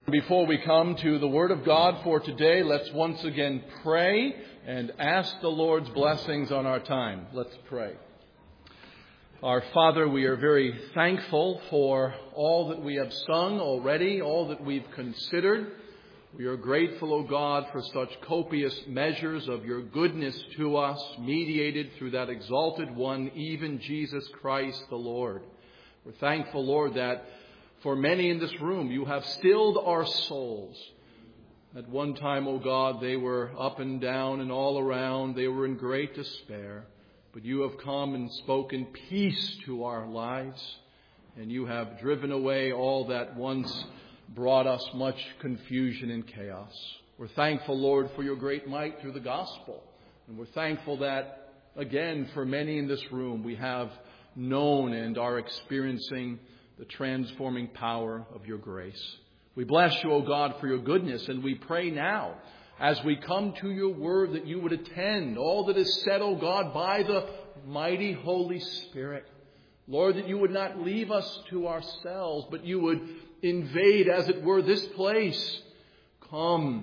Before we come to the Word of God for today, let's once again pray and ask the Lord's blessings on our time. Let's pray. Our Father, we are very thankful for all that we have sung already, all that we've considered. We are grateful, O God, for such copious measures of your goodness to us, mediated through that exalted one, even Jesus Christ the Lord. We're thankful, Lord, that for many in this room, you have stilled our souls. At one time, O God, they were up and down and all around. They were in great despair. But you have come and spoken peace to our lives. And you have driven away all that once brought us much confusion and chaos. We're thankful, Lord, for your great might through the gospel. And we're thankful that, again, for many in this room, we have known and are experiencing the transforming power of your grace. We bless you, O God, for your goodness, and we pray now, as we come to your word, that you would attend all that is said, O God, by the mighty Holy Spirit. Lord, that you would not leave us to ourselves, but you would invade, as it were, this place. Come,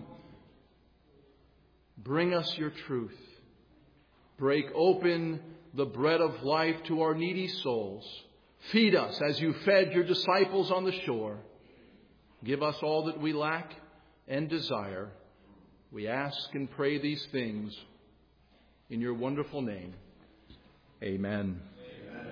bring us your truth. Break open the bread of life to our needy souls. Feed us as you fed your disciples on the shore. Give us all that we lack and desire. We ask and pray these things in your wonderful name. Amen. Amen.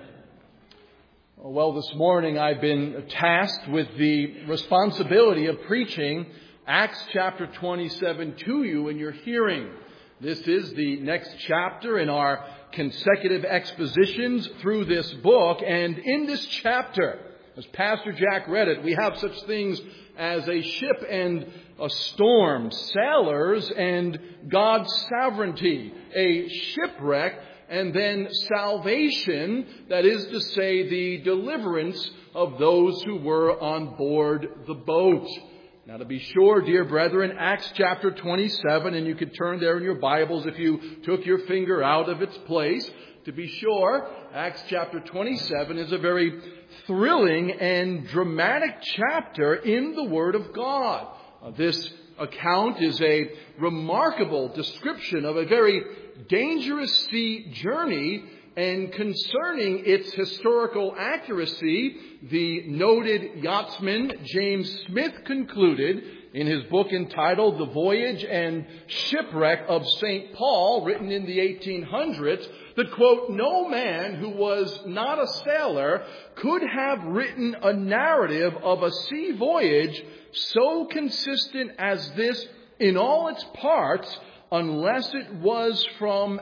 Well, this morning I've been tasked with the responsibility of preaching Acts chapter 27 to you in your hearing. This is the next chapter in our consecutive expositions through this book. And in this chapter, as Pastor Jack read it, we have such things as a ship and a storm, sailors and God's sovereignty, a shipwreck, and then salvation, that is to say, the deliverance of those who were on board the boat. Now, to be sure, dear brethren, Acts chapter 27, and you could turn there in your Bibles if you took your finger out of its place. To be sure, Acts chapter 27 is a very thrilling and dramatic chapter in the Word of God. This account is a remarkable description of a very dangerous sea journey, and concerning its historical accuracy, the noted yachtsman James Smith concluded in his book entitled The Voyage and Shipwreck of St. Paul, written in the 1800s, that, quote, no man who was not a sailor could have written a narrative of a sea voyage so consistent as this in all its parts, unless it was from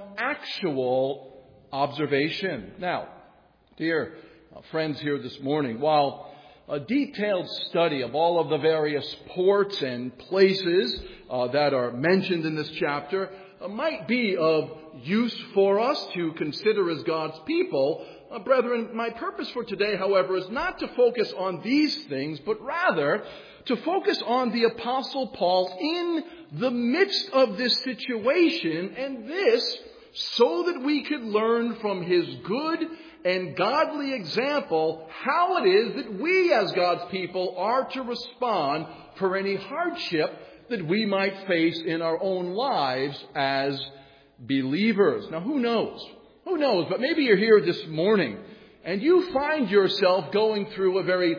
actual observation. Now, dear friends here this morning, while a detailed study of all of the various ports and places that are mentioned in this chapter might be of use for us to consider as God's people, brethren, my purpose for today, however, is not to focus on these things, but rather to focus on the Apostle Paul in the midst of this situation, and this so that we could learn from his good and godly example how it is that we as God's people are to respond for any hardship that we might face in our own lives as believers. Now, who knows? Who knows? But maybe you're here this morning and you find yourself going through a very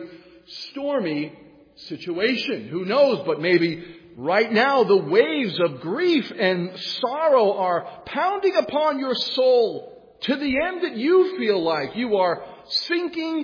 stormy situation. Who knows? But maybe right now, the waves of grief and sorrow are pounding upon your soul to the end that you feel like you are sinking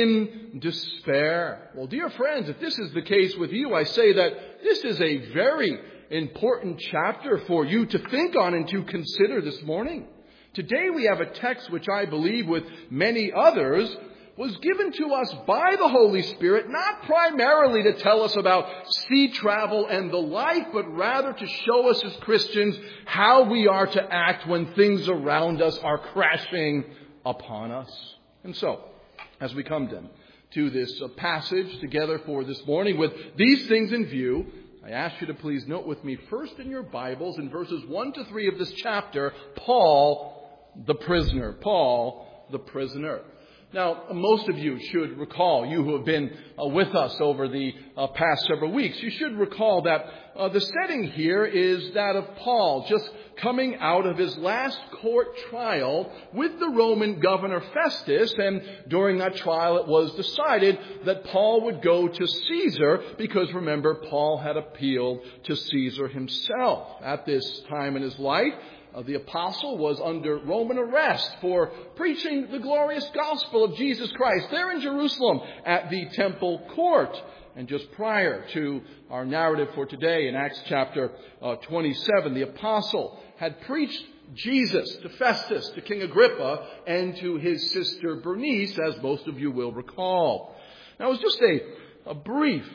in despair. Well, dear friends, if this is the case with you, I say that this is a very important chapter for you to think on and to consider this morning. Today we have a text which I believe, with many others, was given to us by the Holy Spirit, not primarily to tell us about sea travel and the like, but rather to show us as Christians how we are to act when things around us are crashing upon us. And so, as we come then to this passage together for this morning with these things in view, I ask you to please note with me first in your Bibles in verses 1 to 3 of this chapter, Paul the prisoner. Paul the prisoner. Now, most of you should recall, you who have been with us over the past several weeks, you should recall that the setting here is that of Paul just coming out of his last court trial with the Roman governor Festus. And during that trial, it was decided that Paul would go to Caesar because, remember, Paul had appealed to Caesar himself. At this time in his life, the apostle was under Roman arrest for preaching the glorious gospel of Jesus Christ there in Jerusalem at the temple court. And just prior to our narrative for today in Acts chapter 27, the apostle had preached Jesus to Festus, to King Agrippa, and to his sister Bernice, as most of you will recall. Now, it was just a brief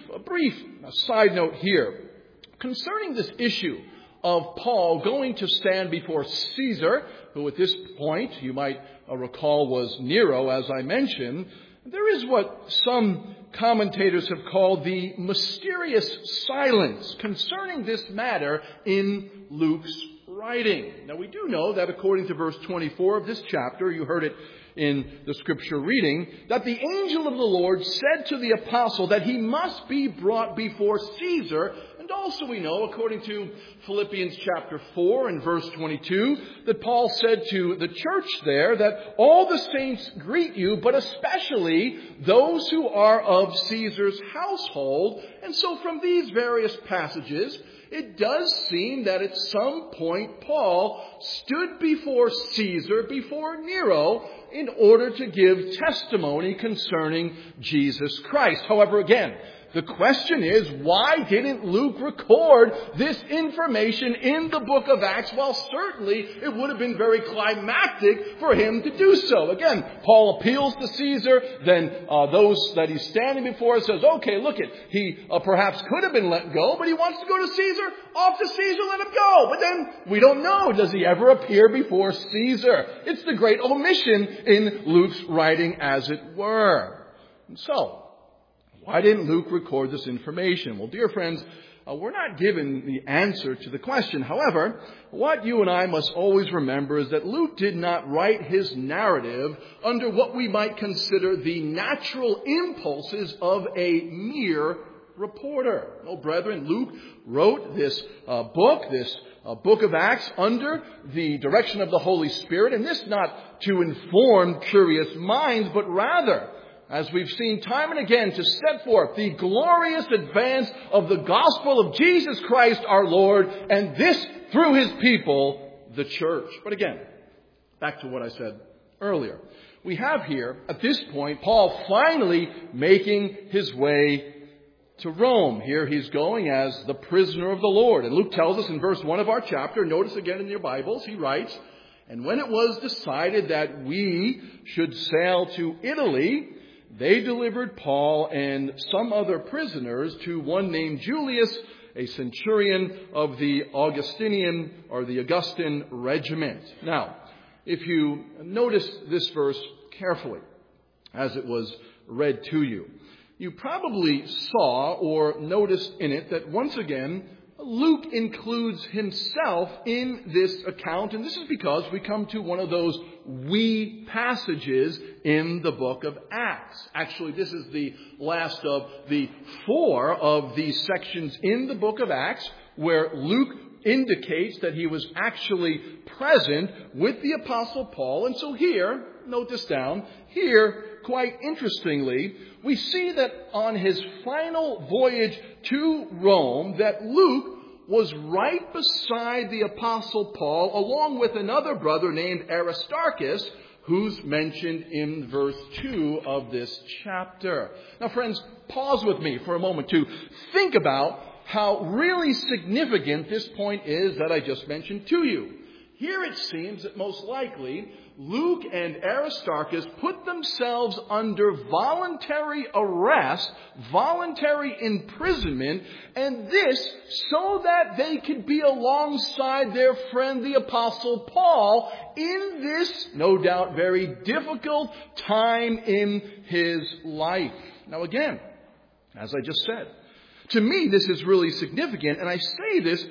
side note here concerning this issue of Paul going to stand before Caesar, who at this point, you might recall, was Nero, as I mentioned. There is what some commentators have called the mysterious silence concerning this matter in Luke's writing. Now, we do know that according to verse 24 of this chapter, you heard it in the scripture reading, that the angel of the Lord said to the apostle that he must be brought before Caesar. And also we know, according to Philippians chapter 4 and verse 22, that Paul said to the church there that all the saints greet you, but especially those who are of Caesar's household. And so from these various passages, it does seem that at some point Paul stood before Caesar, before Nero, in order to give testimony concerning Jesus Christ. However, again, the question is, why didn't Luke record this information in the book of Acts? Well, certainly it would have been very climactic for him to do so. Again, Paul appeals to Caesar, then those that he's standing before says, okay, look it, he perhaps could have been let go, but he wants to go to Caesar. Off to Caesar, let him go. But then we don't know, does he ever appear before Caesar? It's the great omission in Luke's writing, as it were. And so, why didn't Luke record this information? Well, dear friends, we're not given the answer to the question. However, what you and I must always remember is that Luke did not write his narrative under what we might consider the natural impulses of a mere reporter. No, brethren, Luke wrote this book of Acts under the direction of the Holy Spirit, and this not to inform curious minds, but rather, as we've seen time and again, to set forth the glorious advance of the gospel of Jesus Christ our Lord, and this through his people, the church. But again, back to what I said earlier. We have here, at this point, Paul finally making his way to Rome. Here he's going as the prisoner of the Lord. And Luke tells us in verse 1 of our chapter, notice again in your Bibles, he writes, "And when it was decided that we should sail to Italy, they delivered Paul and some other prisoners to one named Julius, a centurion of the Augustin regiment." Now, if you notice this verse carefully as it was read to you, you probably saw or noticed in it that once again, Luke includes himself in this account, and this is because we come to one of those we passages in the book of Acts. Actually, this is the last of the 4 of these sections in the book of Acts where Luke indicates that he was actually present with the Apostle Paul. And so here, note this down, here, quite interestingly, we see that on his final voyage to Rome, that Luke was right beside the Apostle Paul, along with another brother named Aristarchus, who's mentioned in verse 2 of this chapter. Now, friends, pause with me for a moment to think about how really significant this point is that I just mentioned to you. Here it seems that most likely Luke and Aristarchus put themselves under voluntary arrest, voluntary imprisonment, and this so that they could be alongside their friend the Apostle Paul in this, no doubt, very difficult time in his life. Now again, as I just said, to me this is really significant, and I say this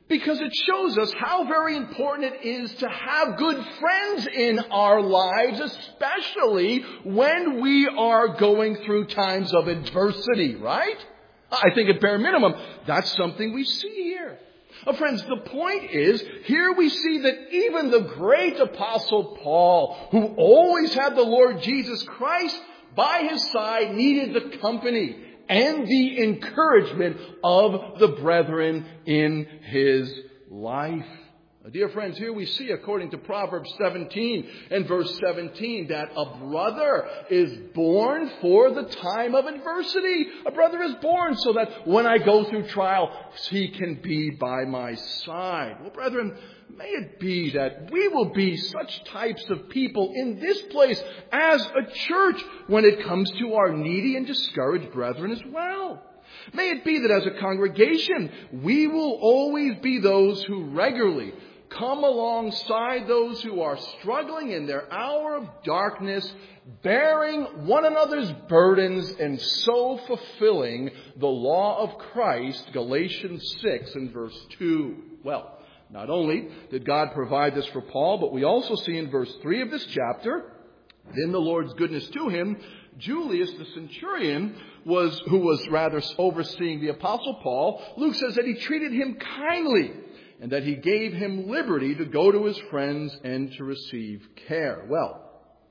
Because it shows us how very important it is to have good friends in our lives, especially when we are going through times of adversity, right? I think at bare minimum, that's something we see here. Friends, the point is, here we see that even the great Apostle Paul, who always had the Lord Jesus Christ by his side, needed the company and the encouragement of the brethren in his life. Dear friends, here we see, according to Proverbs 17 and verse 17, that a brother is born for the time of adversity. A brother is born so that when I go through trial, he can be by my side. Well, brethren, may it be that we will be such types of people in this place as a church when it comes to our needy and discouraged brethren as well. May it be that as a congregation, we will always be those who regularly come alongside those who are struggling in their hour of darkness, bearing one another's burdens and so fulfilling the law of Christ, Galatians 6 and verse 2. Well, not only did God provide this for Paul, but we also see in verse 3 of this chapter, in the Lord's goodness to him, Julius the centurion who was rather overseeing the Apostle Paul. Luke says that he treated him kindly and that he gave him liberty to go to his friends and to receive care. Well,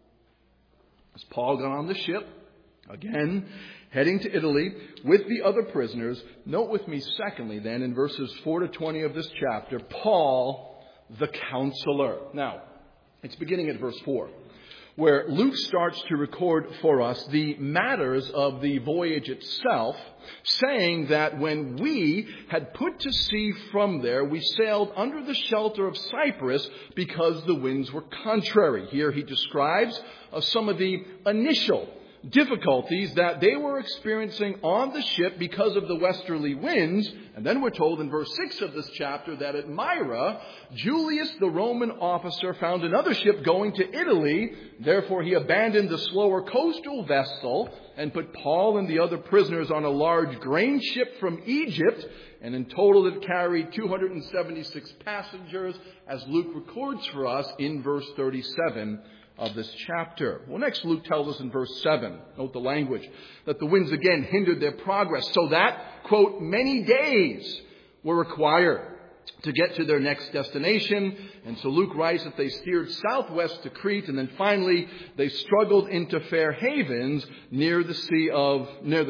as Paul got on the ship, again, heading to Italy with the other prisoners, note with me secondly then in verses 4 to 20 of this chapter, Paul the counselor. Now, it's beginning at verse 4. Where Luke starts to record for us the matters of the voyage itself, saying that when we had put to sea from there, we sailed under the shelter of Cyprus because the winds were contrary. Here he describes some of the initial difficulties that they were experiencing on the ship because of the westerly winds. And then we're told in verse 6 of this chapter that at Myra, Julius, the Roman officer, found another ship going to Italy. Therefore, he abandoned the slower coastal vessel and put Paul and the other prisoners on a large grain ship from Egypt. And in total, it carried 276 passengers, as Luke records for us in verse 37 of this chapter. Well, next Luke tells us in verse 7, note the language, that the winds again hindered their progress so that, quote, many days were required to get to their next destination. And so Luke writes that they steered southwest to Crete, and then finally they struggled into fair havens near the city of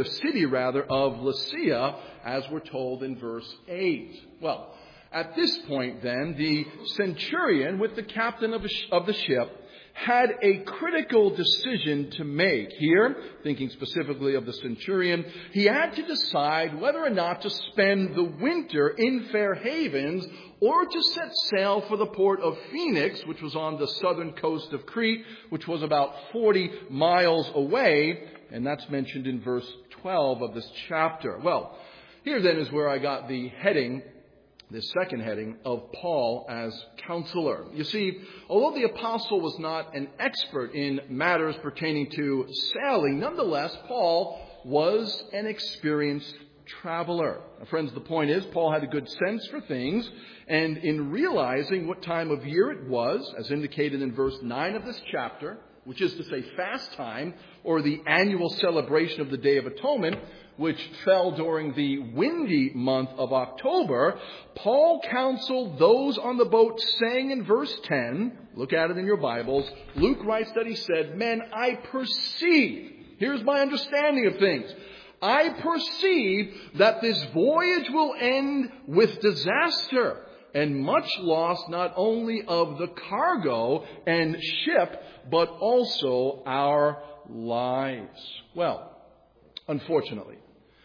Lasea, as we're told in verse 8. Well, at this point then, the centurion with the captain of the ship had a critical decision to make. Here, thinking specifically of the centurion, he had to decide whether or not to spend the winter in Fair Havens or to set sail for the port of Phoenix, which was on the southern coast of Crete, which was about 40 miles away, and that's mentioned in verse 12 of this chapter. Well, here then is where I got the heading, this second heading, of Paul as counselor. You see, although the apostle was not an expert in matters pertaining to sailing, nonetheless, Paul was an experienced traveler. Now, friends, the point is, Paul had a good sense for things, and in realizing what time of year it was, as indicated in verse 9 of this chapter, which is to say fast time, or the annual celebration of the Day of Atonement, which fell during the windy month of October, Paul counseled those on the boat, saying in verse 10, look at it in your Bibles, Luke writes that he said, "Men, I perceive," here's my understanding of things, "I perceive that this voyage will end with disaster and much loss not only of the cargo and ship, but also our lives." Well, Unfortunately,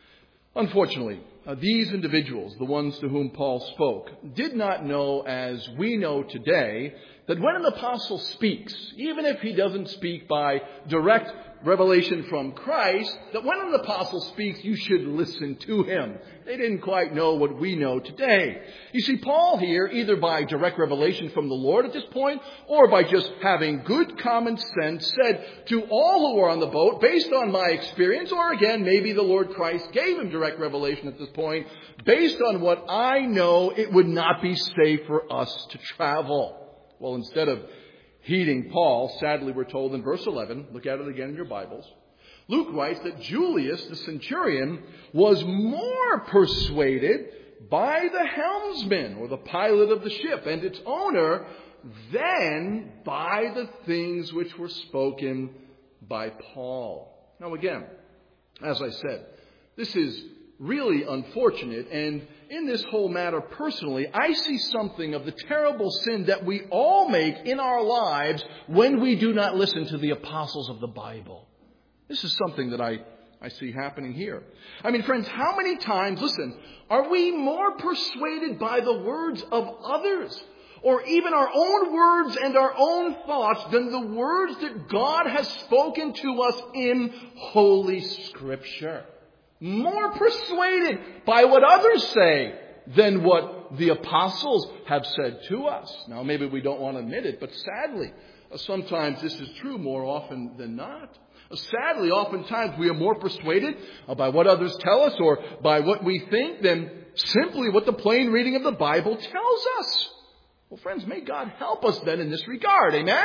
these individuals, the ones to whom Paul spoke, did not know, as we know today, that when an apostle speaks, even if he doesn't speak by direct revelation from Christ that when an apostle speaks, you should listen to him. They didn't quite know what we know today. You see, Paul here, either by direct revelation from the Lord at this point, or by just having good common sense, said to all who were on the boat, based on my experience, or again, maybe the Lord Christ gave him direct revelation at this point, based on what I know, it would not be safe for us to travel. Well, instead of heeding Paul, sadly we're told in verse 11, look at it again in your Bibles, Luke writes that Julius, the centurion, was more persuaded by the helmsman, or the pilot of the ship, and its owner, than by the things which were spoken by Paul. Now again, as I said, this is really unfortunate, and in this whole matter personally, I see something of the terrible sin that we all make in our lives when we do not listen to the apostles of the Bible. This is something that I see happening here. I mean, friends, how many times, listen, are we more persuaded by the words of others, or even our own words and our own thoughts, than the words that God has spoken to us in Holy Scripture? More persuaded by what others say than what the apostles have said to us. Now, maybe we don't want to admit it, but sadly, sometimes this is true more often than not. Sadly, oftentimes we are more persuaded by what others tell us or by what we think than simply what the plain reading of the Bible tells us. Well, friends, may God help us then in this regard. Amen?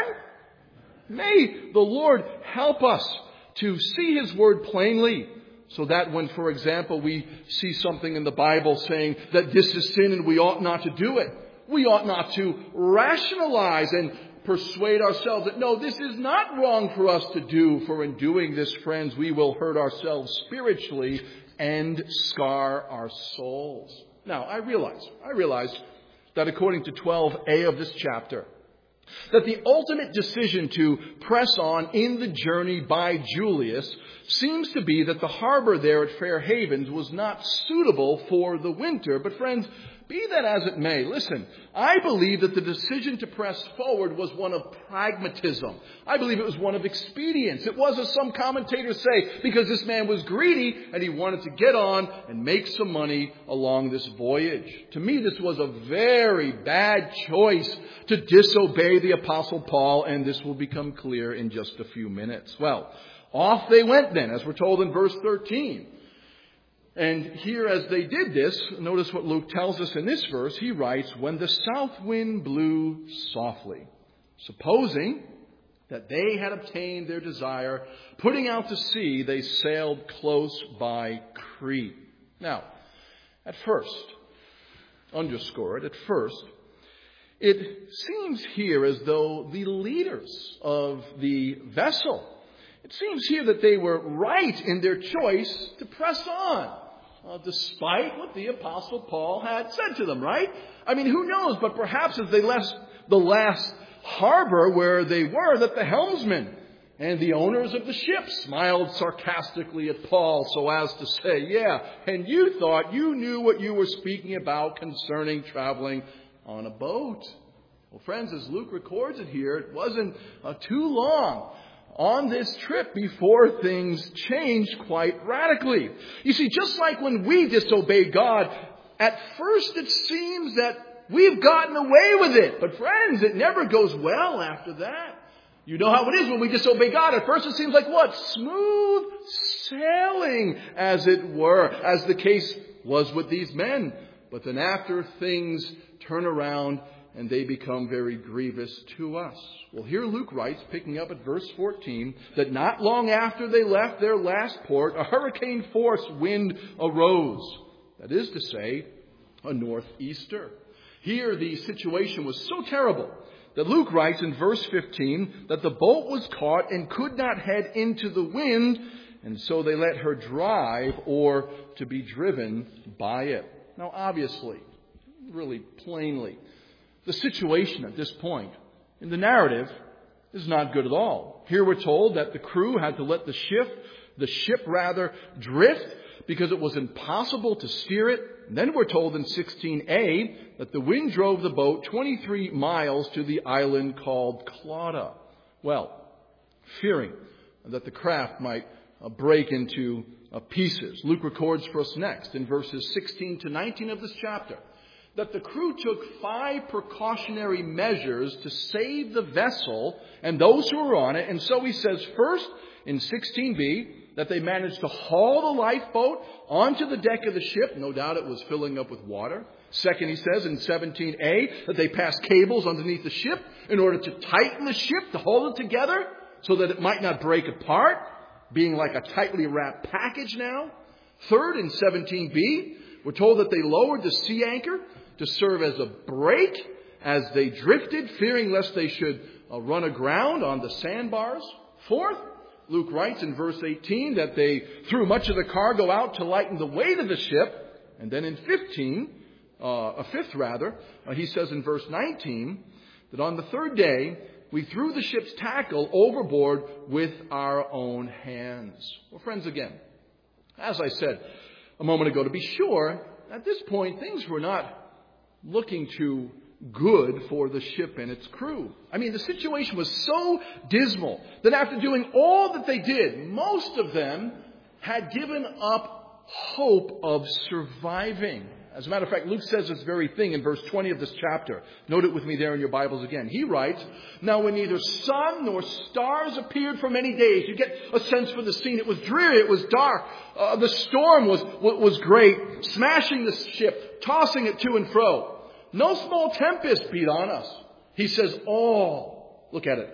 May the Lord help us to see His Word plainly, so that when, for example, we see something in the Bible saying that this is sin and we ought not to do it, we ought not to rationalize and persuade ourselves that, no, this is not wrong for us to do, for in doing this, friends, we will hurt ourselves spiritually and scar our souls. Now, I realize that according to 12a of this chapter, that the ultimate decision to press on in the journey by Julius seems to be that the harbor there at Fair Havens was not suitable for the winter. But friends, be that as it may, listen, I believe that the decision to press forward was one of pragmatism. I believe it was one of expedience. It was, as some commentators say, because this man was greedy and he wanted to get on and make some money along this voyage. To me, this was a very bad choice to disobey the Apostle Paul, and this will become clear in just a few minutes. Well, off they went then, as we're told in verse 13. And here, as they did this, notice what Luke tells us in this verse. He writes, when the south wind blew softly, supposing that they had obtained their desire, putting out to sea, they sailed close by Crete. Now, at first, underscore it, at first, it seems here as though the leaders of the vessel, it seems here that they were right in their choice to press on, despite what the Apostle Paul had said to them, right? I mean, who knows, but perhaps as they left the last harbor where they were, that the helmsman and the owners of the ship smiled sarcastically at Paul so as to say, yeah, and you thought you knew what you were speaking about concerning traveling on a boat. Well, friends, as Luke records it here, it wasn't too long on this trip before things changed quite radically. You see, just like when we disobey God, at first it seems that we've gotten away with it. But friends, it never goes well after that. You know how it is when we disobey God. At first it seems like what? Smooth sailing, as it were, as the case was with these men. But then after things turn around and they become very grievous to us. Well, here Luke writes, picking up at verse 14, that not long after they left their last port, a hurricane force wind arose. That is to say, a northeaster. Here the situation was so terrible that Luke writes in verse 15 that the boat was caught and could not head into the wind, and so they let her drive or to be driven by it. Now, obviously, really plainly, the situation at this point in the narrative is not good at all. Here we're told that the crew had to let the ship drift because it was impossible to steer it. And then we're told in 16a that the wind drove the boat 23 miles to the island called Clauda. Well, fearing that the craft might break into pieces. Luke records for us next in verses 16 to 19 of this chapter that the crew took 5 precautionary measures to save the vessel and those who were on it. And so he says first in 16b that they managed to haul the lifeboat onto the deck of the ship. No doubt it was filling up with water. Second, he says in 17a that they passed cables underneath the ship in order to tighten the ship, to hold it together so that it might not break apart, being like a tightly wrapped package now. Third, in 17b, we're told that they lowered the sea anchor to serve as a brake as they drifted, fearing lest they should run aground on the sandbars. Fourth, Luke writes in verse 18 that they threw much of the cargo out to lighten the weight of the ship. And then in 5th, he says in verse 19 that on the 3rd day, we threw the ship's tackle overboard with our own hands. Well, friends, again, as I said a moment ago, to be sure, at this point, things were not looking too good for the ship and its crew. I mean, the situation was so dismal that after doing all that they did, most of them had given up hope of surviving. As a matter of fact, Luke says this very thing in verse 20 of this chapter. Note it with me there in your Bibles again. He writes, "Now when neither sun nor stars appeared for many days," you get a sense for the scene. It was dreary. It was dark. The storm was great, smashing the ship, tossing it to and fro. No small tempest beat on us. He says all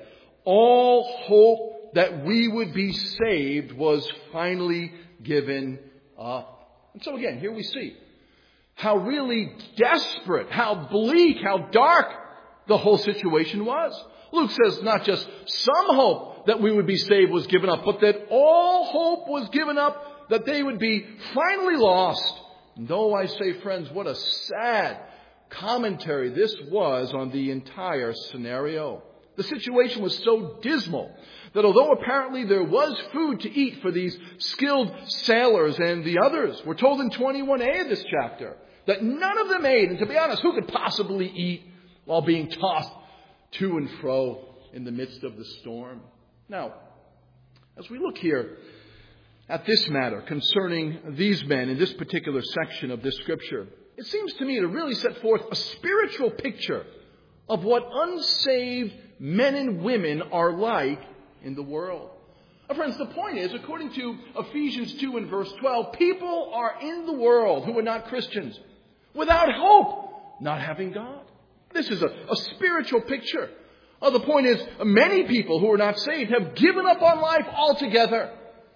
hope that we would be saved was finally given up. And so again, here we see how really desperate, how bleak, how dark the whole situation was. Luke says not just some hope that we would be saved was given up, but that all hope was given up, that they would be finally lost. And though I say, friends, what a sad commentary this was on the entire scenario. The situation was so dismal that although apparently there was food to eat for these skilled sailors and the others, we're told in 21a of this chapter that none of them ate. And to be honest, who could possibly eat while being tossed to and fro in the midst of the storm? Now, as we look here at this matter concerning these men in this particular section of this scripture, it seems to me to really set forth a spiritual picture of what unsaved men and women are like in the world. Friends, the point is, according to Ephesians 2 and verse 12, people are in the world who are not Christians, without hope, not having God. This is a spiritual picture. The point is, many people who are not saved have given up on life altogether.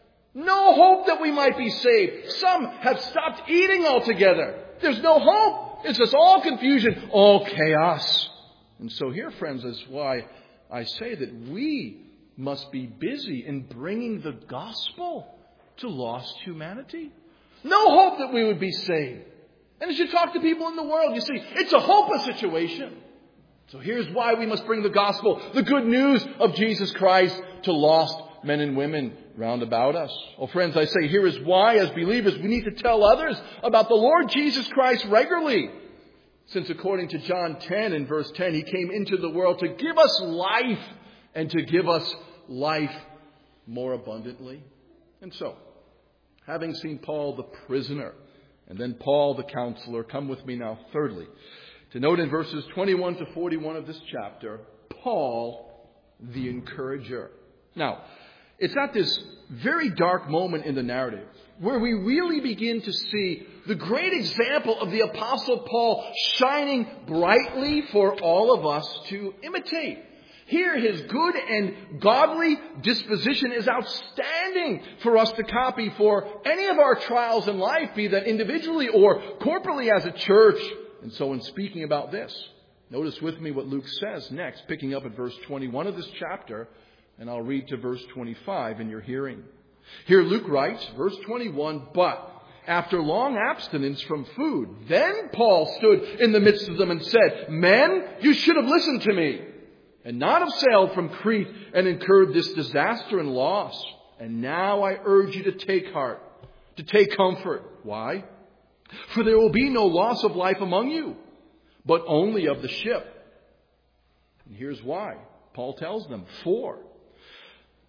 No hope that we might be saved. Some have stopped eating altogether. There's no hope. It's just all confusion, all chaos. And so here, friends, is why I say that we must be busy in bringing the gospel to lost humanity. No hope that we would be saved. And as you talk to people in the world, you see, it's a hopeless situation. So here's why we must bring the gospel, the good news of Jesus Christ, to lost men and women round about us. Oh, friends, I say here is why, as believers, we need to tell others about the Lord Jesus Christ regularly. Since according to John 10 and verse 10, He came into the world to give us life and to give us life more abundantly. And so, having seen Paul the prisoner and then Paul the counselor, come with me now thirdly to note in verses 21 to 41 of this chapter, Paul the encourager. Now, it's at this very dark moment in the narrative where we really begin to see the great example of the Apostle Paul shining brightly for all of us to imitate. Here, his good and godly disposition is outstanding for us to copy for any of our trials in life, be that individually or corporately as a church. And so in speaking about this, notice with me what Luke says next, picking up at verse 21 of this chapter, and I'll read to verse 25 in your hearing. Here Luke writes, verse 21, "But after long abstinence from food, then Paul stood in the midst of them and said, 'Men, you should have listened to me, and not have sailed from Crete and incurred this disaster and loss. And now I urge you to take heart, to take comfort.' Why? 'For there will be no loss of life among you, but only of the ship.' And here's why. Paul tells them, 'For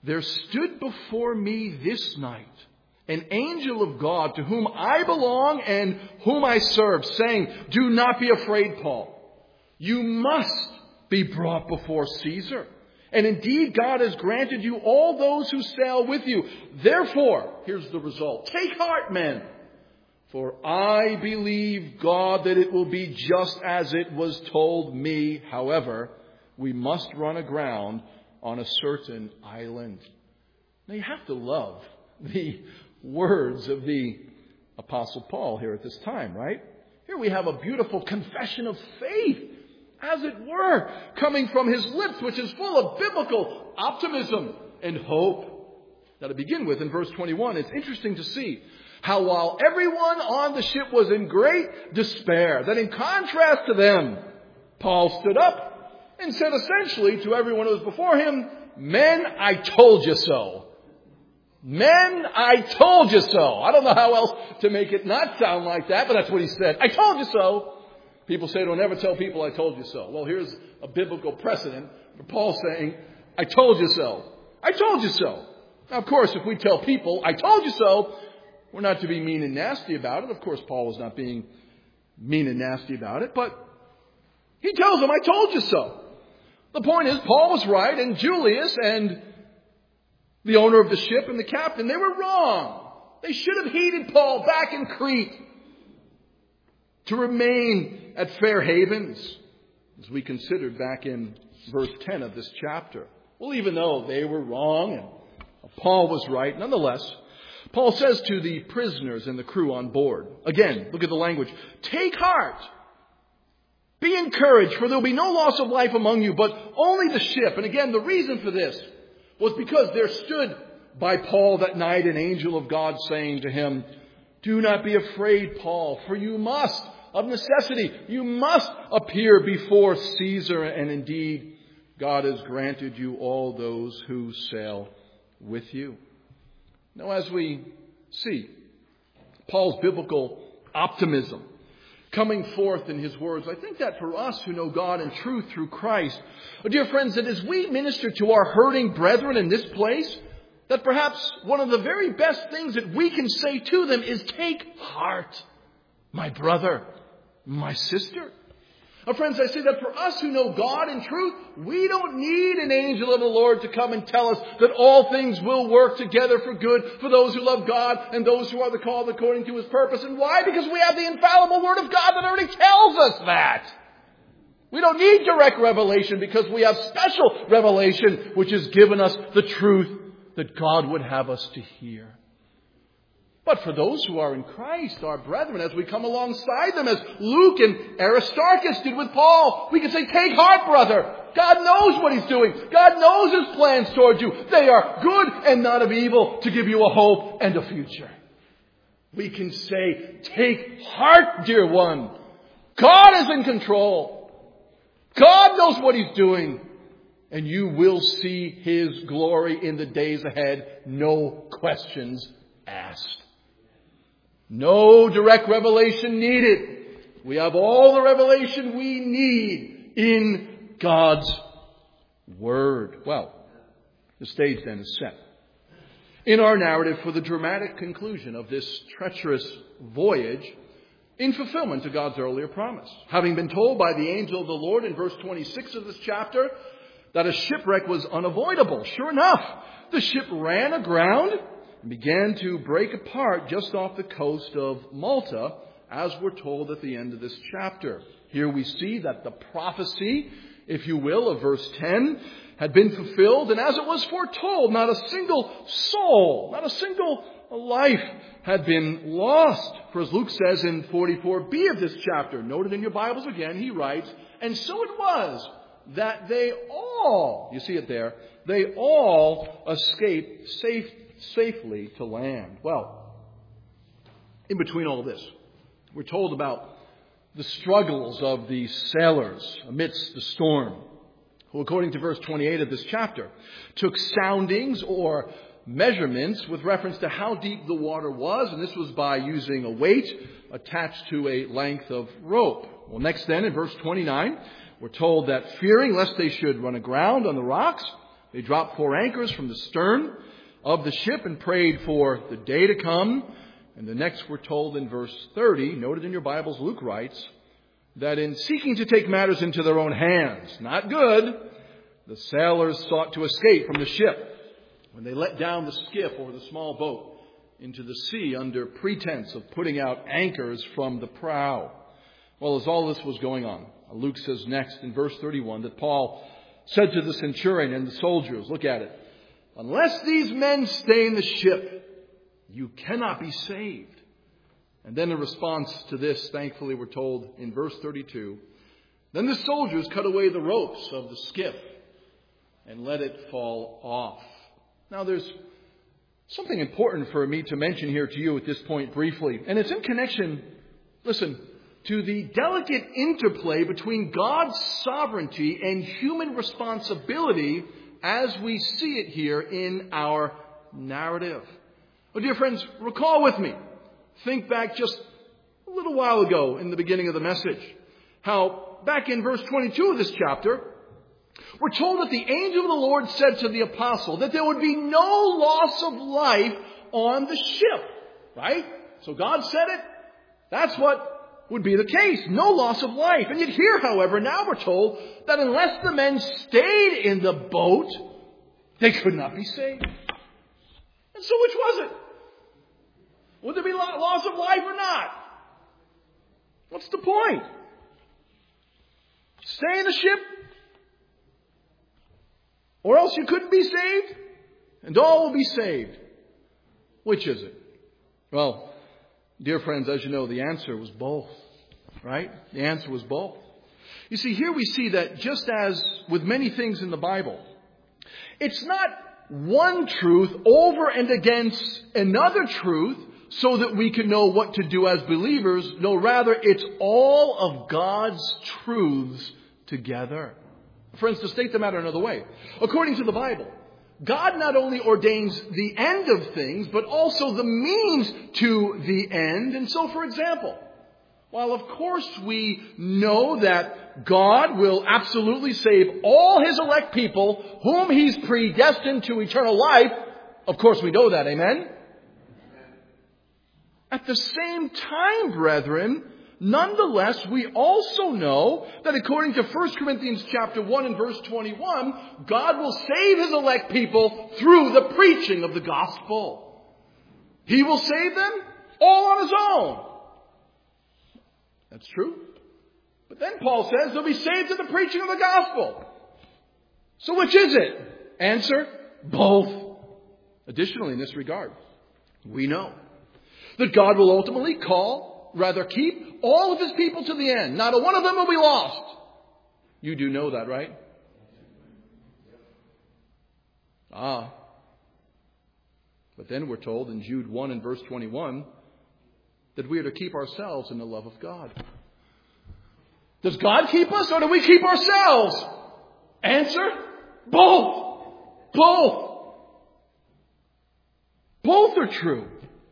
there stood before me this night an angel of God to whom I belong and whom I serve, saying, do not be afraid, Paul. You must be brought before Caesar. And indeed, God has granted you all those who sail with you. Therefore, here's the result. Take heart, men, for I believe God that it will be just as it was told me. However, we must run aground on a certain island. Now, you have to love the words of the Apostle Paul here at this time, right? Here we have a beautiful confession of faith, as it were, coming from his lips, which is full of biblical optimism and hope. Now, to begin with, in verse 21, it's interesting to see how while everyone on the ship was in great despair, that in contrast to them, Paul stood up and said essentially to everyone who was before him, men, I told you so. Men, I told you so. I don't know how else to make it not sound like that, but that's what he said. I told you so. People say, don't ever tell people I told you so. Well, here's a biblical precedent for Paul saying, I told you so. I told you so. Now, of course, if we tell people, I told you so, we're not to be mean and nasty about it. Of course, Paul was not being mean and nasty about it, but he tells them, I told you so. The point is, Paul was right, and Julius and the owner of the ship and the captain, they were wrong. They should have heeded Paul back in Crete to remain at Fair Havens, as we considered back in verse 10 of this chapter. Well, even though they were wrong and Paul was right, nonetheless, Paul says to the prisoners and the crew on board, again, look at the language, take heart, be encouraged, for there will be no loss of life among you, but only the ship. And again, the reason for this was because there stood by Paul that night an angel of God saying to him, do not be afraid, Paul, for you must, of necessity, you must appear before Caesar. And indeed, God has granted you all those who sail with you. Now, as we see Paul's biblical optimism coming forth in his words, I think that for us who know God in truth through Christ, dear friends, that as we minister to our hurting brethren in this place, that perhaps one of the very best things that we can say to them is, take heart, my brother, my sister. Now, friends, I say that for us who know God in truth, we don't need an angel of the Lord to come and tell us that all things will work together for good for those who love God and those who are the called according to his purpose. And why? Because we have the infallible word of God that already tells us that. We don't need direct revelation because we have special revelation which has given us the truth that God would have us to hear. But for those who are in Christ, our brethren, as we come alongside them, as Luke and Aristarchus did with Paul, we can say, take heart, brother. God knows what he's doing. God knows his plans towards you. They are good and not of evil, to give you a hope and a future. We can say, take heart, dear one. God is in control. God knows what he's doing. And you will see his glory in the days ahead. No questions asked. No direct revelation needed. We have all the revelation we need in God's Word. Well, the stage then is set in our narrative for the dramatic conclusion of this treacherous voyage in fulfillment to God's earlier promise. Having been told by the angel of the Lord in verse 26 of this chapter that a shipwreck was unavoidable, sure enough, the ship ran aground and began to break apart just off the coast of Malta, as we're told at the end of this chapter. Here we see that the prophecy, if you will, of verse 10 had been fulfilled, and as it was foretold, not a single soul, not a single life had been lost. For as Luke says in 44b of this chapter, noted in your Bibles again, he writes, and so it was that they all, you see it there, they all escaped safely to land. Well, in between all this, we're told about the struggles of the sailors amidst the storm, who, according to verse 28 of this chapter, took soundings or measurements with reference to how deep the water was, and this was by using a weight attached to a length of rope. Well, next then, in verse 29, we're told that fearing lest they should run aground on the rocks, They dropped 4 anchors from the stern of the ship and prayed for the day to come. And the next we're told in verse 30, noted in your Bibles, Luke writes, that in seeking to take matters into their own hands, not good, the sailors sought to escape from the ship when they let down the skiff or the small boat into the sea under pretense of putting out anchors from the prow. Well, as all this was going on, Luke says next in verse 31 that Paul said to the centurion and the soldiers, look at it, unless these men stay in the ship, you cannot be saved. And then in response to this, thankfully we're told in verse 32, then the soldiers cut away the ropes of the skiff and let it fall off. Now there's something important for me to mention here to you at this point briefly. And it's in connection, listen, to the delicate interplay between God's sovereignty and human responsibility as we see it here in our narrative. Oh, dear friends, recall with me. Think back just a little while ago in the beginning of the message. How back in verse 22 of this chapter, we're told that the angel of the Lord said to the apostle that there would be no loss of life on the ship. Right? So God said it. That's what would be the case. No loss of life. And yet here, however, now we're told that unless the men stayed in the boat, they could not be saved. And so which was it? Would there be loss of life or not? What's the point? Stay in the ship, or else you couldn't be saved, and all will be saved. Which is it? Well, dear friends, as you know, the answer was both. Right? The answer was both. You see, here we see that just as with many things in the Bible, it's not one truth over and against another truth so that we can know what to do as believers. No, rather, it's all of God's truths together. Friends, to state the matter another way, according to the Bible, God not only ordains the end of things, but also the means to the end. And so, for example, while of course we know that God will absolutely save all His elect people whom He's predestined to eternal life, of course we know that, amen? At the same time, brethren, nonetheless, we also know that according to 1 Corinthians chapter 1 and verse 21, God will save His elect people through the preaching of the gospel. He will save them all on His own. That's true. But then Paul says they'll be saved through the preaching of the gospel. So which is it? Answer, both. Additionally, in this regard, we know that God will ultimately keep all of His people to the end. Not a one of them will be lost. You do know that, right? But then we're told in Jude 1 and verse 21 that we are to keep ourselves in the love of God. Does God keep us or do we keep ourselves? Answer, both. Both. Both are true.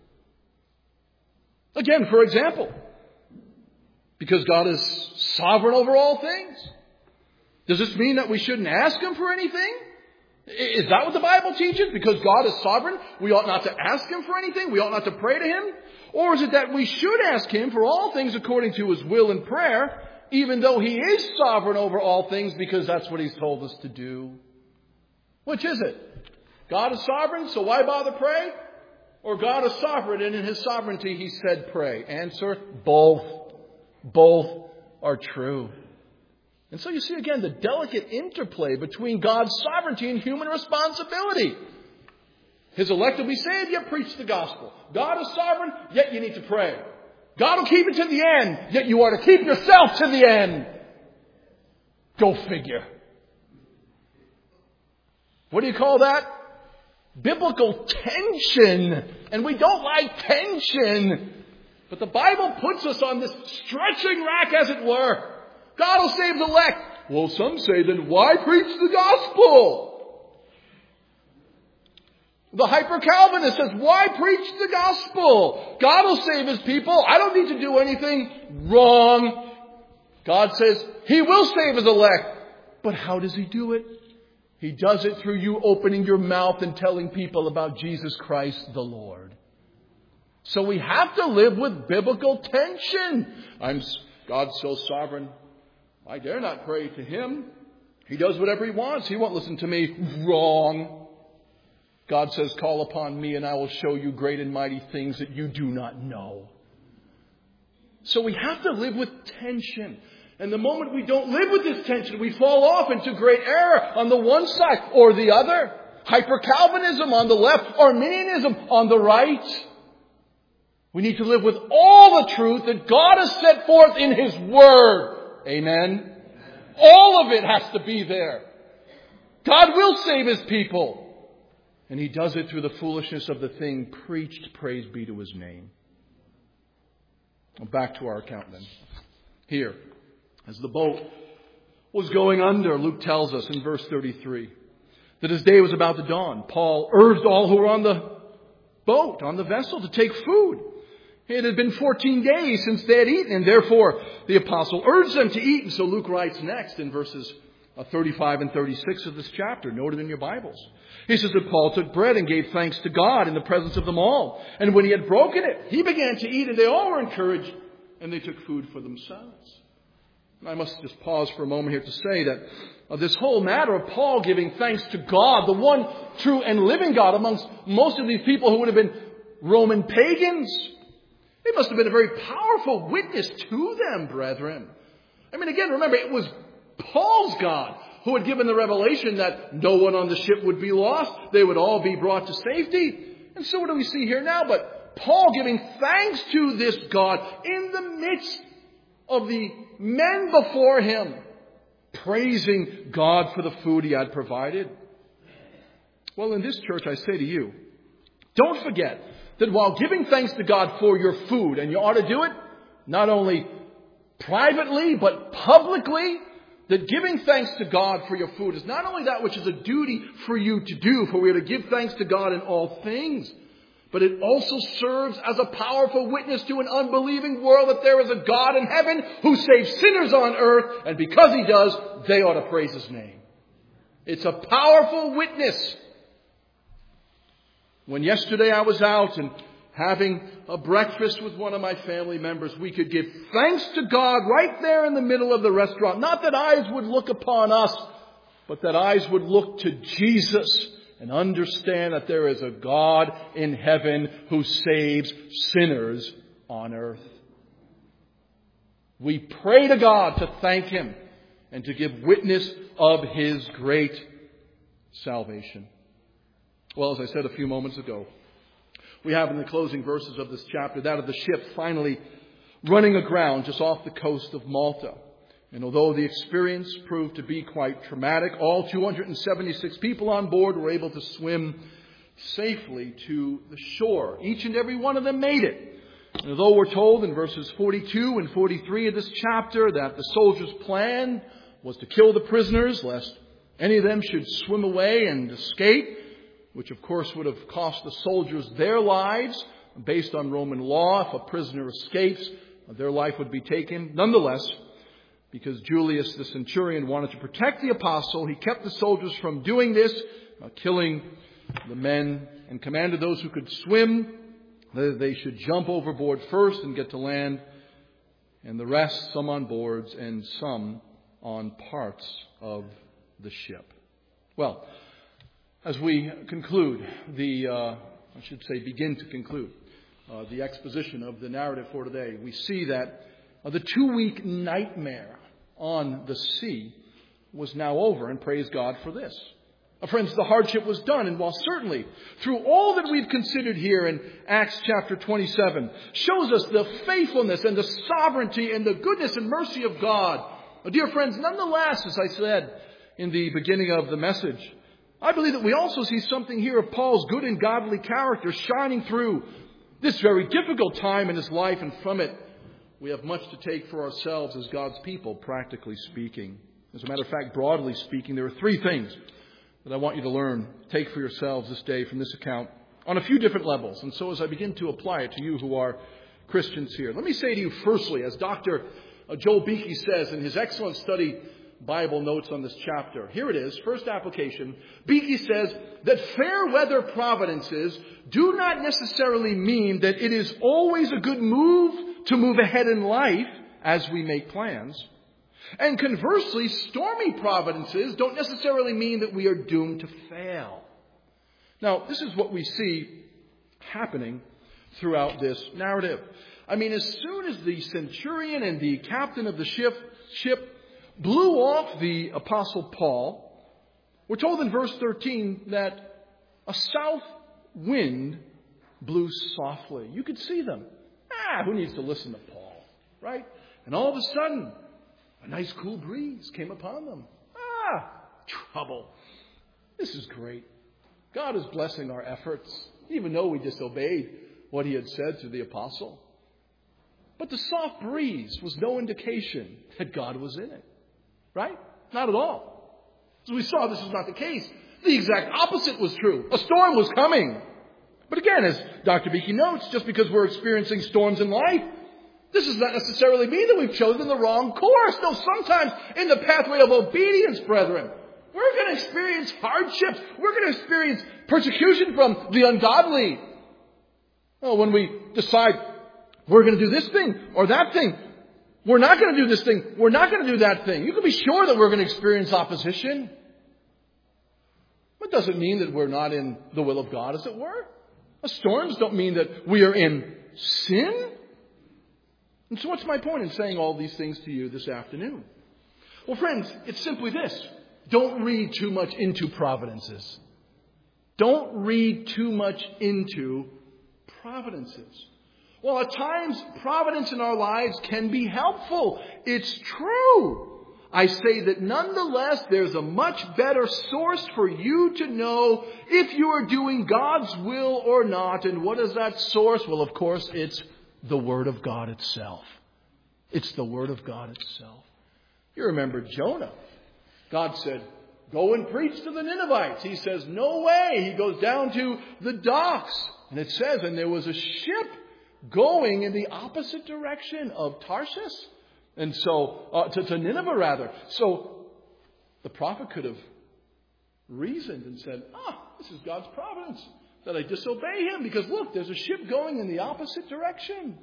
Again, for example, because God is sovereign over all things, does this mean that we shouldn't ask Him for anything? Is that what the Bible teaches? Because God is sovereign, we ought not to ask Him for anything? We ought not to pray to Him? Or is it that we should ask Him for all things according to His will in prayer, even though He is sovereign over all things because that's what He's told us to do? Which is it? God is sovereign, so why bother pray? Or God is sovereign, and in His sovereignty He said pray. Answer, both. Both are true. And so you see again the delicate interplay between God's sovereignty and human responsibility. His elect will be saved, yet preach the gospel. God is sovereign, yet you need to pray. God will keep it to the end, yet you are to keep yourself to the end. Go figure. What do you call that? Biblical tension. And we don't like tension. But the Bible puts us on this stretching rack, as it were. God will save the elect. Well, some say, then why preach the gospel? The hyper-Calvinist says, why preach the gospel? God will save His people. I don't need to do anything wrong. God says He will save His elect. But how does He do it? He does it through you opening your mouth and telling people about Jesus Christ the Lord. So we have to live with biblical tension. God's so sovereign. I dare not pray to Him. He does whatever He wants. He won't listen to me. Wrong. God says, call upon me and I will show you great and mighty things that you do not know. So we have to live with tension. And the moment we don't live with this tension, we fall off into great error on the one side or the other. Hyper-Calvinism on the left, Arminianism on the right. We need to live with all the truth that God has set forth in His Word. Amen? All of it has to be there. God will save His people. And He does it through the foolishness of the thing preached. Praise be to His name. Well, back to our account then. Here, as the boat was going under, Luke tells us in verse 33 that as day was about to dawn, Paul urged all who were on the boat, on the vessel, to take food. It had been 14 days since they had eaten, and therefore the apostle urged them to eat. And so Luke writes next in verses 35 and 36 of this chapter, noted in your Bibles. He says that Paul took bread and gave thanks to God in the presence of them all. And when he had broken it, he began to eat, and they all were encouraged, and they took food for themselves. And I must just pause for a moment here to say that this whole matter of Paul giving thanks to God, the one true and living God, amongst most of these people who would have been Roman pagans, it must have been a very powerful witness to them, brethren. I mean, again, remember, it was Paul's God who had given the revelation that no one on the ship would be lost. They would all be brought to safety. And so what do we see here now? But Paul giving thanks to this God in the midst of the men before him, praising God for the food He had provided. Well, in this church, I say to you, don't forget that while giving thanks to God for your food, and you ought to do it, not only privately, but publicly, that giving thanks to God for your food is not only that which is a duty for you to do, for we are to give thanks to God in all things, but it also serves as a powerful witness to an unbelieving world that there is a God in heaven who saves sinners on earth, and because He does, they ought to praise His name. It's a powerful witness. When yesterday I was out and having a breakfast with one of my family members, we could give thanks to God right there in the middle of the restaurant. Not that eyes would look upon us, but that eyes would look to Jesus and understand that there is a God in heaven who saves sinners on earth. We pray to God to thank Him and to give witness of His great salvation. Well, as I said a few moments ago, we have in the closing verses of this chapter that of the ship finally running aground just off the coast of Malta. And although the experience proved to be quite traumatic, all 276 people on board were able to swim safely to the shore. Each and every one of them made it. And although we're told in verses 42 and 43 of this chapter that the soldiers' plan was to kill the prisoners, lest any of them should swim away and escape, which of course would have cost the soldiers their lives. Based on Roman law, if a prisoner escapes, their life would be taken. Nonetheless, because Julius the centurion wanted to protect the apostle, he kept the soldiers from doing this, killing the men, and commanded those who could swim that they should jump overboard first and get to land, and the rest, some on boards and some on parts of the ship. Well, as we conclude begin to conclude the exposition of the narrative for today, we see that the 2-week nightmare on the sea was now over, and praise God for this. Friends, the hardship was done, and while certainly through all that we've considered here in Acts chapter 27 shows us the faithfulness and the sovereignty and the goodness and mercy of God, dear friends, nonetheless, as I said in the beginning of the message, I believe that we also see something here of Paul's good and godly character shining through this very difficult time in his life, and from it we have much to take for ourselves as God's people, practically speaking. As a matter of fact, broadly speaking, there are 3 things that I want you to learn, take for yourselves this day from this account on a few different levels. And so as I begin to apply it to you who are Christians here, let me say to you firstly, as Dr. Joel Beakey says in his excellent study Bible notes on this chapter. Here it is, first application. Beeke says that fair weather providences do not necessarily mean that it is always a good move to move ahead in life as we make plans. And conversely, stormy providences don't necessarily mean that we are doomed to fail. Now, this is what we see happening throughout this narrative. I mean, as soon as the centurion and the captain of the ship blew off the Apostle Paul, we're told in verse 13 that a south wind blew softly. You could see them. Who needs to listen to Paul, right? And all of a sudden, a nice cool breeze came upon them. Trouble. This is great. God is blessing our efforts, even though we disobeyed what he had said to the apostle. But the soft breeze was no indication that God was in it. Right? Not at all. As we saw, this was not the case. The exact opposite was true. A storm was coming. But again, as Dr. Beeke notes, just because we're experiencing storms in life, this does not necessarily mean that we've chosen the wrong course. No, sometimes in the pathway of obedience, brethren, we're going to experience hardships. We're going to experience persecution from the ungodly. When we decide we're going to do this thing or that thing, we're not going to do this thing, we're not going to do that thing. You can be sure that we're going to experience opposition. It doesn't mean that we're not in the will of God, as it were. Storms don't mean that we are in sin. And so what's my point in saying all these things to you this afternoon? Well, friends, it's simply this. Don't read too much into providences. Don't read too much into providences. Well, at times, providence in our lives can be helpful. It's true. I say that nonetheless, there's a much better source for you to know if you are doing God's will or not. And what is that source? Well, of course, it's the Word of God itself. It's the Word of God itself. You remember Jonah. God said, go and preach to the Ninevites. He says, no way. He goes down to the docks. And it says, and there was a ship going in the opposite direction of Tarshish. And so, to Nineveh rather. So, the prophet could have reasoned and said, this is God's providence that I disobey him. Because look, there's a ship going in the opposite direction.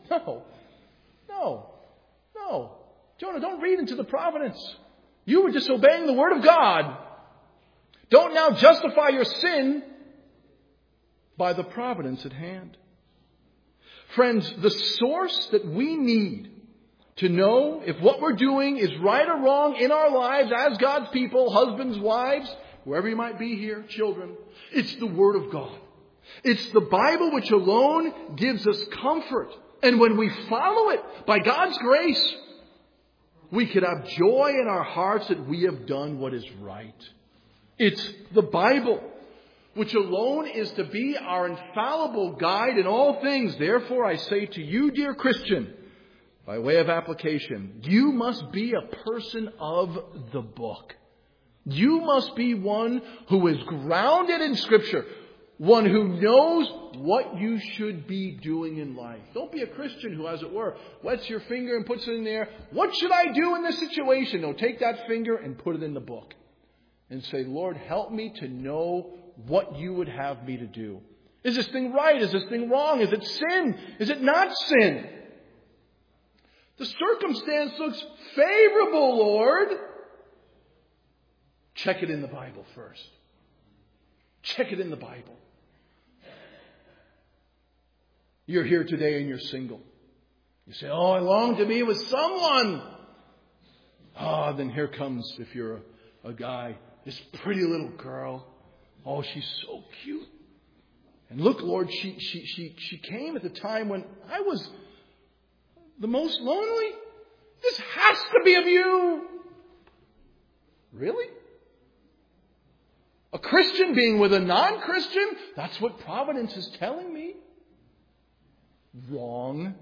No. Jonah, don't read into the providence. You were disobeying the word of God. Don't now justify your sin by the providence at hand. Friends, the source that we need to know if what we're doing is right or wrong in our lives as God's people, husbands, wives, wherever you might be here, children, it's the Word of God. It's the Bible which alone gives us comfort. And when we follow it, by God's grace, we can have joy in our hearts that we have done what is right. It's the Bible, which alone is to be our infallible guide in all things. Therefore, I say to you, dear Christian, by way of application, you must be a person of the book. You must be one who is grounded in Scripture, one who knows what you should be doing in life. Don't be a Christian who, as it were, wets your finger and puts it in there. What should I do in this situation? No, take that finger and put it in the book. And say, Lord, help me to know what you would have me to do. Is this thing right? Is this thing wrong? Is it sin? Is it not sin? The circumstance looks favorable, Lord. Check it in the Bible first. Check it in the Bible. You're here today and you're single. You say, I long to be with someone. Then here comes, if you're a guy, this pretty little girl. She's so cute. And look, Lord, she came at the time when I was the most lonely. This has to be of you. Really? A Christian being with a non-Christian? That's what Providence is telling me. Wrong.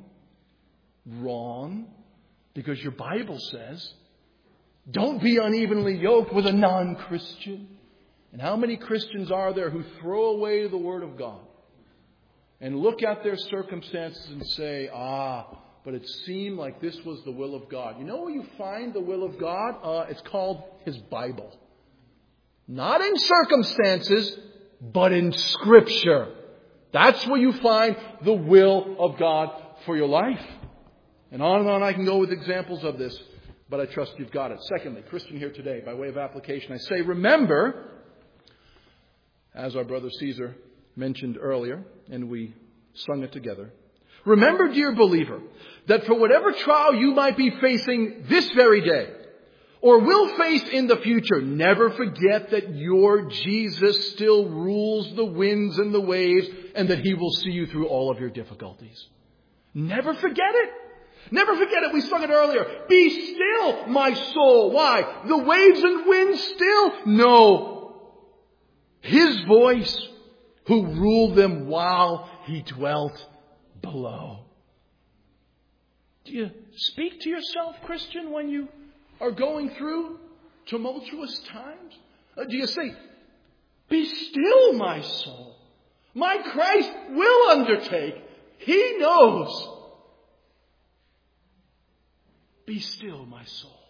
Because your Bible says, don't be unevenly yoked with a non-Christian. And how many Christians are there who throw away the Word of God and look at their circumstances and say, but but it seemed like this was the will of God. You know where you find the will of God? It's called His Bible. Not in circumstances, but in Scripture. That's where you find the will of God for your life. And on I can go with examples of this, but I trust you've got it. Secondly, Christian here today, by way of application, I say, remember, as our brother Caesar mentioned earlier, and we sung it together, remember, dear believer, that for whatever trial you might be facing this very day, or will face in the future, never forget that your Jesus still rules the winds and the waves, and that He will see you through all of your difficulties. Never forget it. Never forget it. We sung it earlier. Be still, my soul. Why? The waves and winds still know His voice, who ruled them while He dwelt below. Do you speak to yourself, Christian, when you are going through tumultuous times? Do you say, be still, my soul. My Christ will undertake. He knows. Be still, my soul.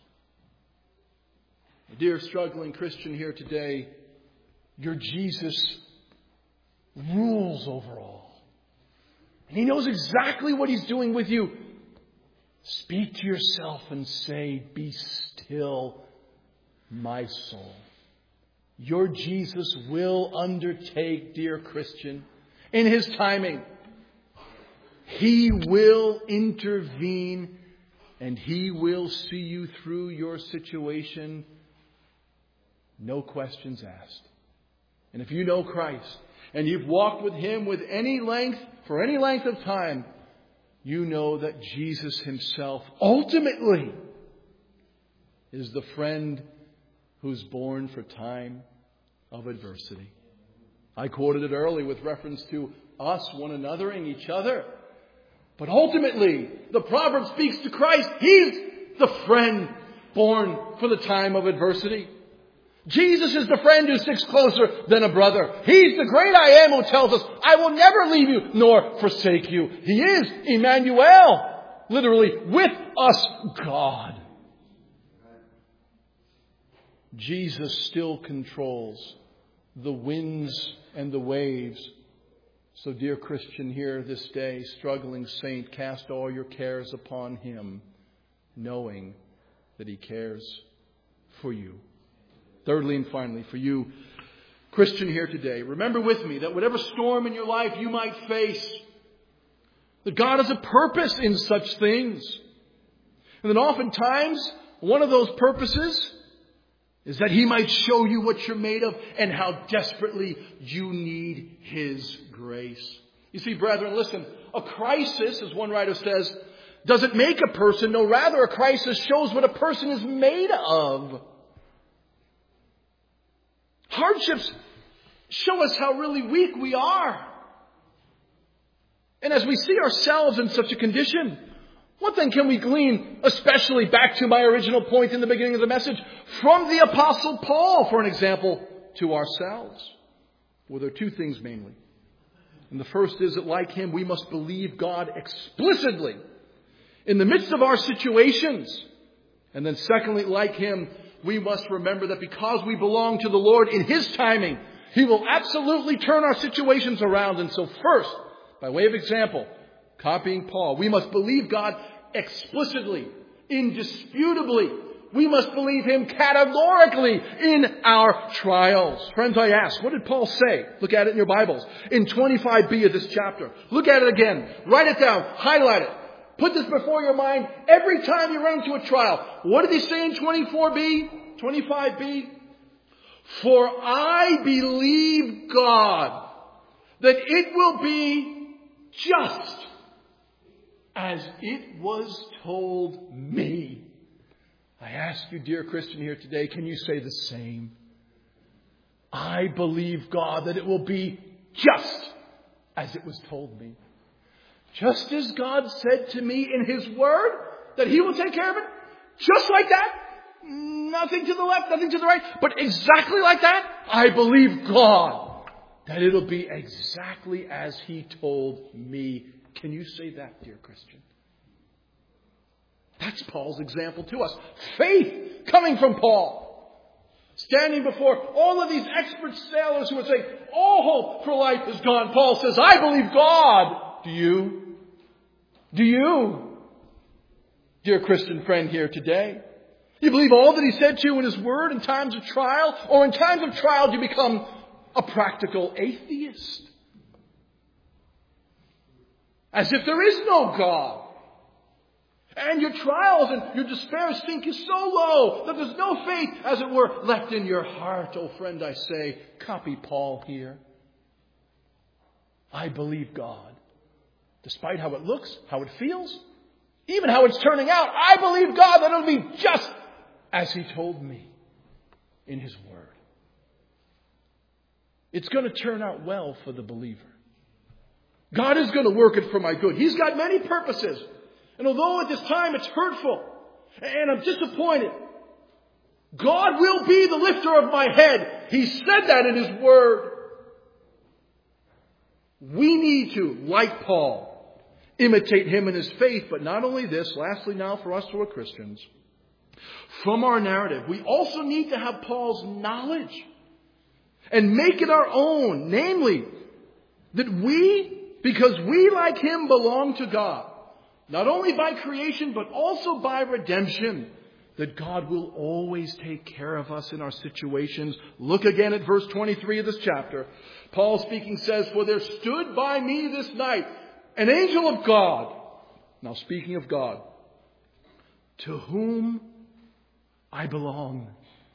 Dear struggling Christian here today, your Jesus rules over all. And He knows exactly what He's doing with you. Speak to yourself and say, be still, my soul. Your Jesus will undertake, dear Christian, in His timing. He will intervene, and He will see you through your situation. No questions asked. And if you know Christ, and you've walked with Him for any length of time, you know that Jesus Himself ultimately is the friend who's born for time of adversity. I quoted it early with reference to us, one another, and each other. But ultimately, the proverb speaks to Christ. He's the friend born for the time of adversity. Jesus is the friend who sticks closer than a brother. He's the great I am who tells us, I will never leave you nor forsake you. He is Emmanuel, literally with us, God. Jesus still controls the winds and the waves. So, dear Christian here this day, struggling saint, cast all your cares upon Him, knowing that He cares for you. Thirdly and finally, for you, Christian here today, remember with me that whatever storm in your life you might face, that God has a purpose in such things. And that oftentimes, one of those purposes is that He might show you what you're made of and how desperately you need His grace. You see, brethren, listen, a crisis, as one writer says, doesn't make a person. No, rather a crisis shows what a person is made of. Hardships show us how really weak we are. And as we see ourselves in such a condition, what then can we glean, especially back to my original point in the beginning of the message, from the Apostle Paul, for an example, to ourselves? Well, there are two things mainly. And the first is that, like him, we must believe God explicitly in the midst of our situations. And then secondly, like him, we must remember that because we belong to the Lord in His timing, He will absolutely turn our situations around. And so first, by way of example, copying Paul, we must believe God explicitly, indisputably. We must believe Him categorically in our trials. Friends, I ask, what did Paul say? Look at it in your Bibles. In 25b of this chapter. Look at it again. Write it down. Highlight it. Put this before your mind every time you run into a trial. What did he say in 25b? For I believe God that it will be just as it was told me. I ask you, dear Christian here today, can you say the same? I believe God that it will be just as it was told me. Just as God said to me in His Word that He will take care of it. Just like that. Nothing to the left, nothing to the right. But exactly like that, I believe God that it'll be exactly as He told me. Can you say that, dear Christian? That's Paul's example to us. Faith coming from Paul. Standing before all of these expert sailors who would say, all hope for life is gone. Paul says, I believe God. Do you? Do you? Dear Christian friend here today, you believe all that he said to you in his word in times of trial? Or in times of trial do you become a practical atheist? As if there is no God. And your trials and your despair sink you so low that there's no faith, as it were, left in your heart. Oh, friend, I say, copy Paul here. I believe God. Despite how it looks, how it feels, even how it's turning out, I believe God that it'll be just as He told me in His Word. It's going to turn out well for the believer. God is going to work it for my good. He's got many purposes. And although at this time it's hurtful and I'm disappointed, God will be the lifter of my head. He said that in His Word. We need to, like Paul, imitate him in his faith. But not only this, lastly now for us who are Christians, from our narrative, we also need to have Paul's knowledge and make it our own. Namely, that we, because we like him belong to God, not only by creation, but also by redemption, that God will always take care of us in our situations. Look again at verse 23 of this chapter. Paul speaking says, for there stood by me this night an angel of God. Now speaking of God, to whom I belong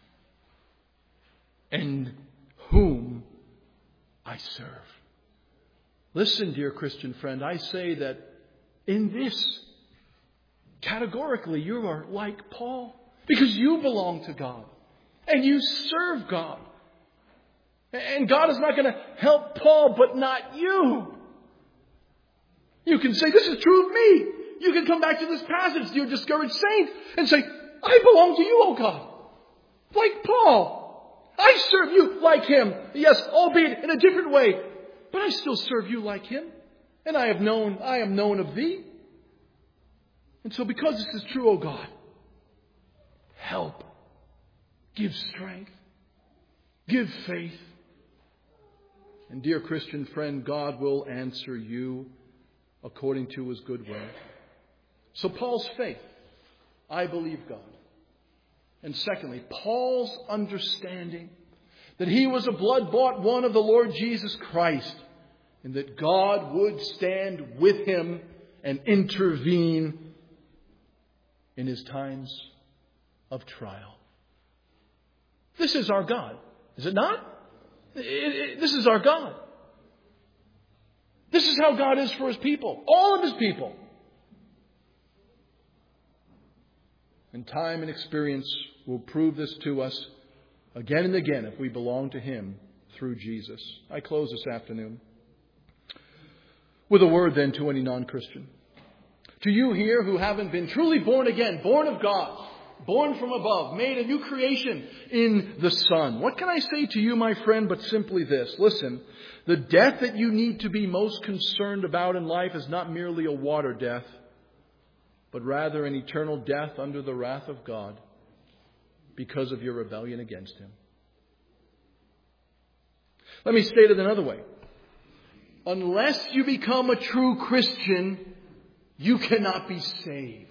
and whom I serve. Listen, dear Christian friend, I say that in this, categorically, you are like Paul. Because you belong to God. And you serve God. And God is not going to help Paul, but not you. You can say, this is true of me. You can come back to this passage, dear discouraged saint, and say, I belong to you, O God. Like Paul. I serve you like him. Yes, albeit in a different way. But I still serve you like him. And I am known of thee. And so because this is true, O God, help, give strength, give faith. And dear Christian friend, God will answer you according to His good will. So Paul's faith, I believe God. And secondly, Paul's understanding that he was a blood-bought one of the Lord Jesus Christ, and that God would stand with him and intervene in his times of trial. This is our God, is it not? This is our God. This is how God is for His people, all of His people. And time and experience will prove this to us again and again if we belong to Him through Jesus. I close this afternoon with a word then to any non-Christian. To you here who haven't been truly born again, born of God, born from above, made a new creation in the Son. What can I say to you, my friend, but simply this? Listen, the death that you need to be most concerned about in life is not merely a water death, but rather an eternal death under the wrath of God because of your rebellion against Him. Let me state it another way. Unless you become a true Christian, you cannot be saved.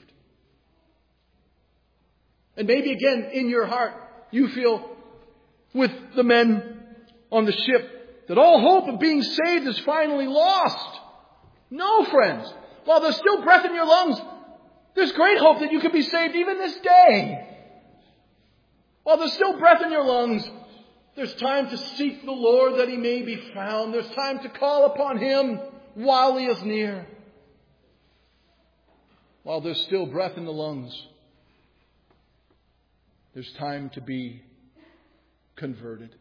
And maybe again in your heart you feel with the men on the ship that all hope of being saved is finally lost. No, friends. While there's still breath in your lungs, there's great hope that you can be saved even this day. While there's still breath in your lungs, there's time to seek the Lord that He may be found. There's time to call upon Him while He is near. While there's still breath in the lungs, there's time to be converted.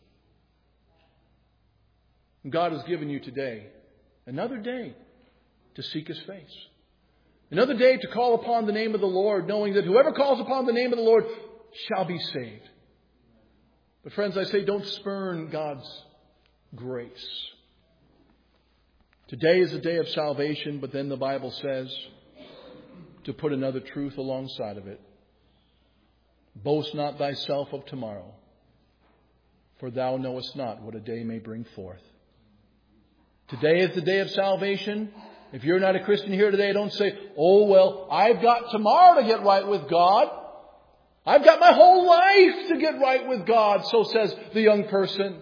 And God has given you today another day to seek His face. Another day to call upon the name of the Lord, knowing that whoever calls upon the name of the Lord shall be saved. But friends, I say don't spurn God's grace. Today is a day of salvation, but then the Bible says, to put another truth alongside of it. Boast not thyself of tomorrow, for thou knowest not what a day may bring forth. Today is the day of salvation. If you're not a Christian here today, don't say, oh, well, I've got tomorrow to get right with God. I've got my whole life to get right with God, so says the young person.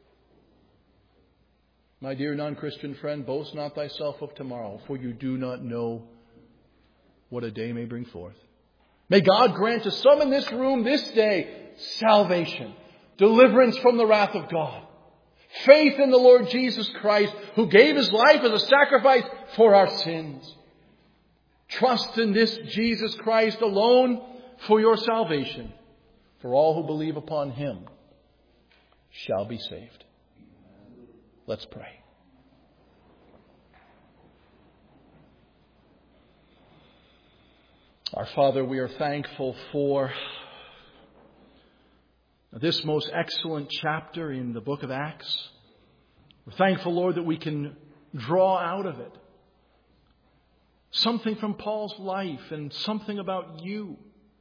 My dear non-Christian friend, boast not thyself of tomorrow, for you do not know what a day may bring forth. May God grant to some in this room this day salvation, deliverance from the wrath of God, faith in the Lord Jesus Christ, who gave His life as a sacrifice for our sins. Trust in this Jesus Christ alone for your salvation, for all who believe upon Him shall be saved. Let's pray. Our Father, we are thankful for this most excellent chapter in the book of Acts. We're thankful, Lord, that we can draw out of it something from Paul's life and something about you.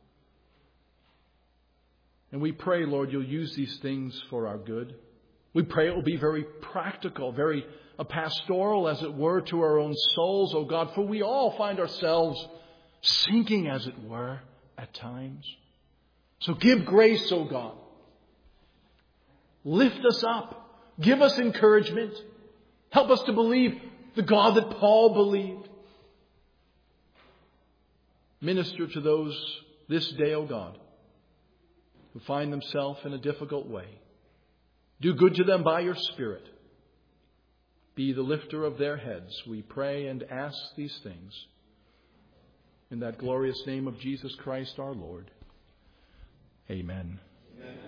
And we pray, Lord, you'll use these things for our good. We pray it will be very practical, very pastoral, as it were, to our own souls, O God, for we all find ourselves sinking, as it were, at times. So give grace, O God. Lift us up. Give us encouragement. Help us to believe the God that Paul believed. Minister to those this day, O God, who find themselves in a difficult way. Do good to them by your Spirit. Be the lifter of their heads. We pray and ask these things in that glorious name of Jesus Christ our Lord. Amen. Amen.